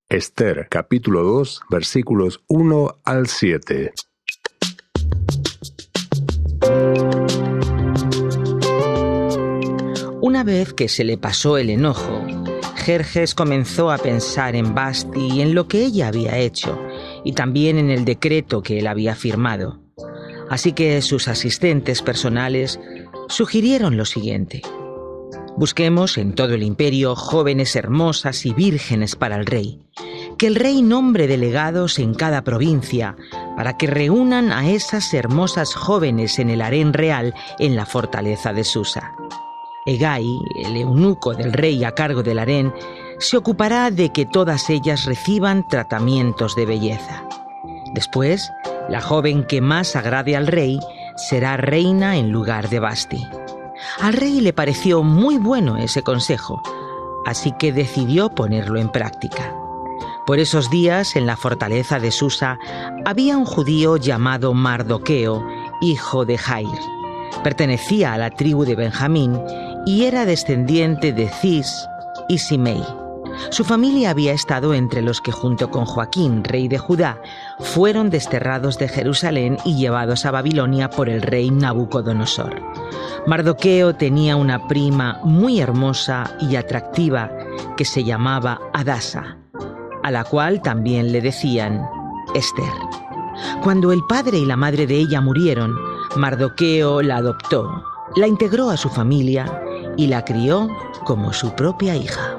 Esther, capítulo 2, versículos 1 al 7. Una vez que se le pasó el enojo, Jerjes comenzó a pensar en Vasti y en lo que ella había hecho, y también en el decreto que él había firmado. Así que sus asistentes personales sugirieron lo siguiente: busquemos en todo el imperio jóvenes hermosas y vírgenes para el rey. Que el rey nombre delegados en cada provincia para que reúnan a esas hermosas jóvenes en el harén real en la fortaleza de Susa. Hegai, el eunuco del rey a cargo del harén, se ocupará de que todas ellas reciban tratamientos de belleza. Después, la joven que más agrade al rey será reina en lugar de Vasti. Al rey le pareció muy bueno ese consejo, así que decidió ponerlo en práctica. Por esos días, en la fortaleza de Susa, había un judío llamado Mardoqueo, hijo de Jair. Pertenecía a la tribu de Benjamín y era descendiente de Cis y Simei. Su familia había estado entre los que, junto con Joaquín, rey de Judá, fueron desterrados de Jerusalén y llevados a Babilonia por el rey Nabucodonosor. Mardoqueo tenía una prima muy hermosa y atractiva que se llamaba Hadasa, a la cual también le decían Esther. Cuando el padre y la madre de ella murieron, Mardoqueo la adoptó, la integró a su familia y la crió como su propia hija.